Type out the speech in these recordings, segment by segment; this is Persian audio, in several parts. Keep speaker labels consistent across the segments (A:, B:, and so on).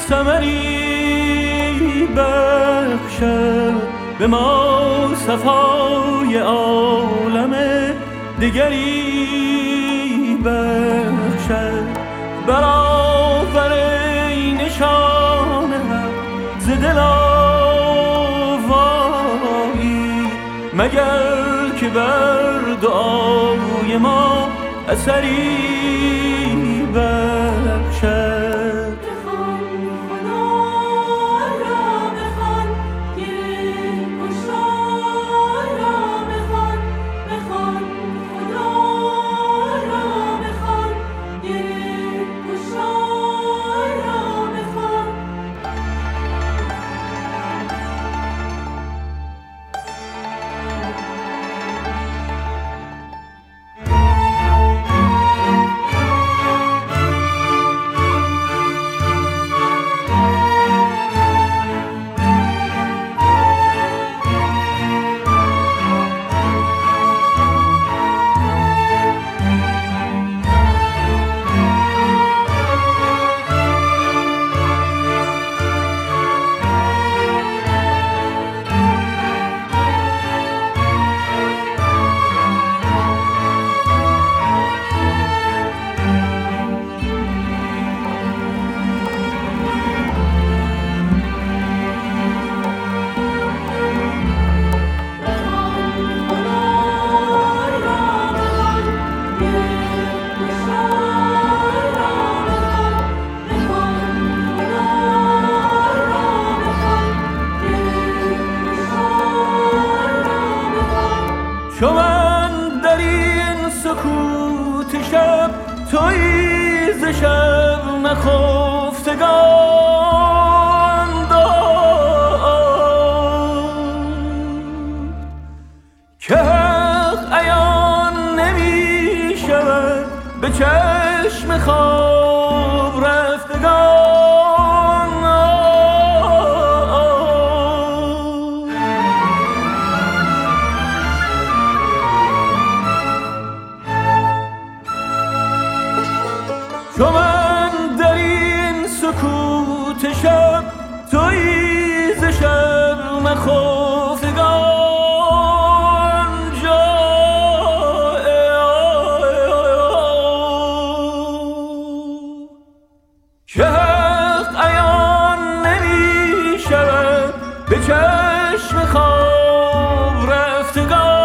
A: ثمری بخشد به ما صفای عالم دگری بخشد برآفرین نشانه ز دل آوایی مگر که بر دعای ما اثری بخشد. چو من در این سکوت شب تویی ز شب نخفتگان داد که حق عیان نمی شود به چشم خواب رفتگان. چو من در این سکوت شب تویی ز شب نخفتگان که حق عیان نمی شود به چشم خواب رفتگان.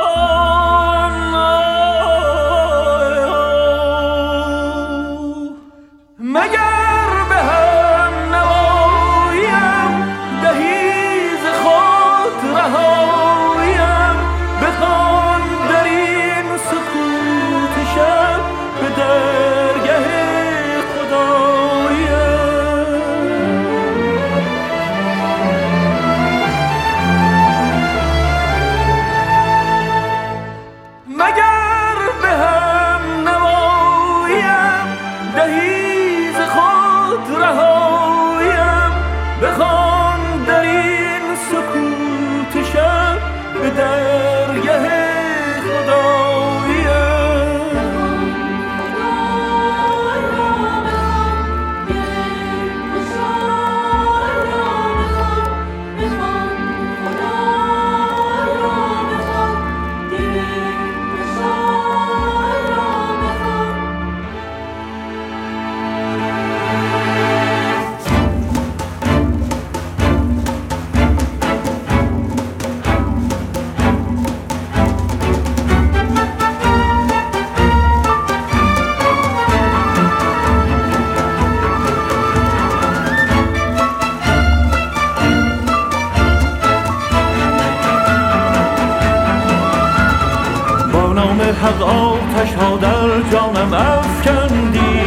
A: مگر به هم نواییم دهی ز خود رهاییم بخوان در این سکوت شب به درگه خداییم. مگر به هم نواییم دهی رهاییم بخوان در این سکوت شب به درگه خداییم. حق آتش ها در جانم افکندی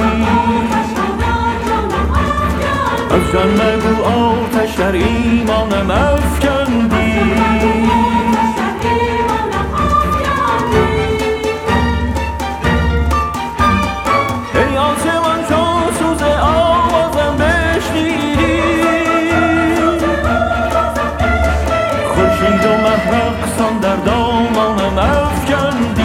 A: از جان مگو آتش در ایمانم افکندی. ای آسمان چون سوز آوازم بشنیدی خورشید و مه رقصان در دامانم افکندی.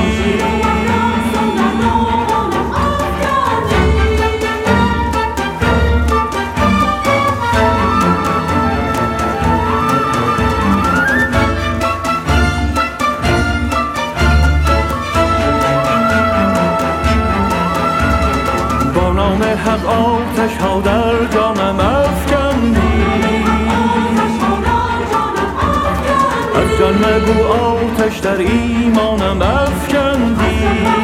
A: حق آتش ها در جانم افکندی، از جان مگو آتش در ایمانم افکندی.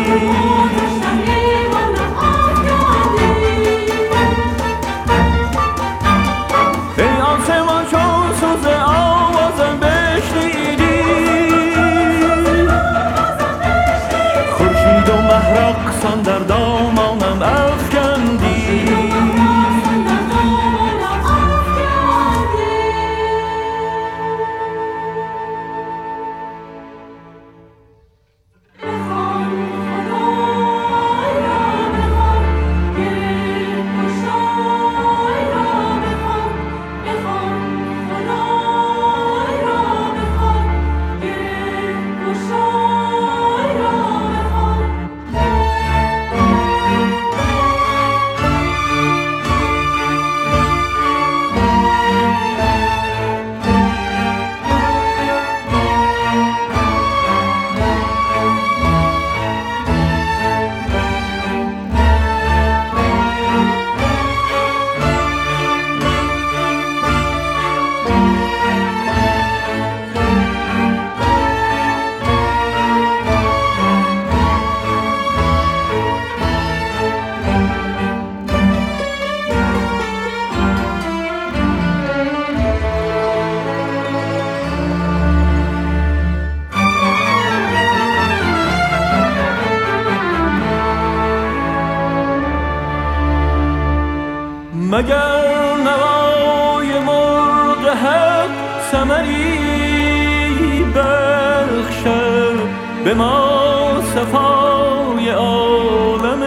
A: ای آسمان چون سوز آوازم بشنیدی، خورشید و مه رقصان در دامانم افکندی. مگر نوای مرغ حق ثمری بخشد به ما، صفای عالم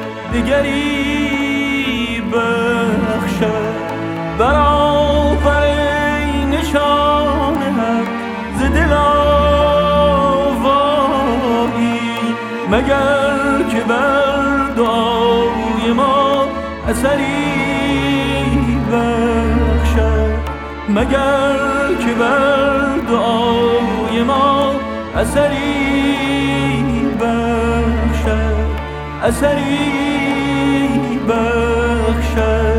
A: دیگری بخشد. برآفرین نشان حق ز دل آوایی، مگر که بر دعای ما اثری بخشد، مگر که بر دعای ما اثری بخشد، اثری بخشد.